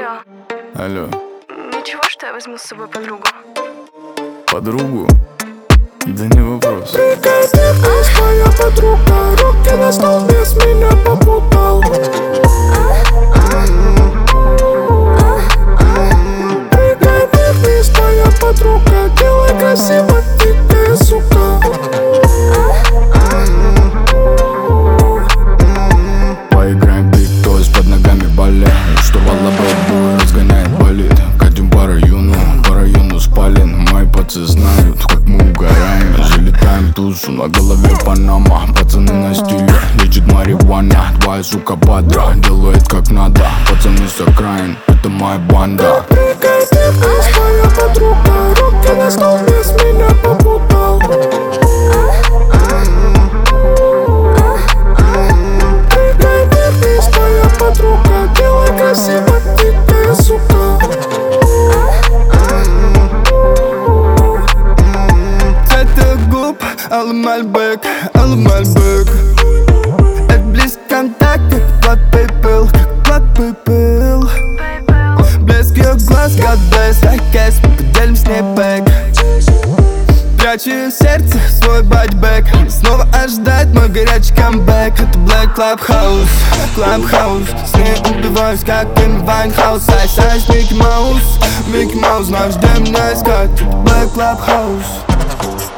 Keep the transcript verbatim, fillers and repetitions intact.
Алло. Алло. Ничего, что я возьму с собой подругу? Подругу? Да не вопрос. Пригодилась моя подруга, руки на стол, без меня попутал. Пригодилась моя подруга, делай красиво, дикая сука. Поиграем в биг тойс, под ногами балет. Штурвал бэйбой разгоняет болид. Катим по району, по району спален. Мои пацы знают, как мы угораем. Залетаем в тусу, на голове панама. Пацаны на стиле, лечит марихуана. Твоя сука падра, делает как надо. Пацаны с окраин, это моя банда. Пригодилась моя подруга, руки на стол, без меня попутал. Пригодилась моя подруга, делай красиво, дикая сука. Цвета губ, алый мальбек, алый мальбек. Это близко контакт, как black people, как black people. Блеск ее глаз, God bless, I guess, мы поделим с ней бэк. Прячу ее сердце, свой бодибэк. Снова ожидает мой горячий камбэк. Это Black Clubhouse, Clubhouse. С ней убиваюсь, как Эми Вайнхаус. Айс, айс, Микки Маус, Микки Маус. Знаешь, где меня искать? Это Black Clubhouse.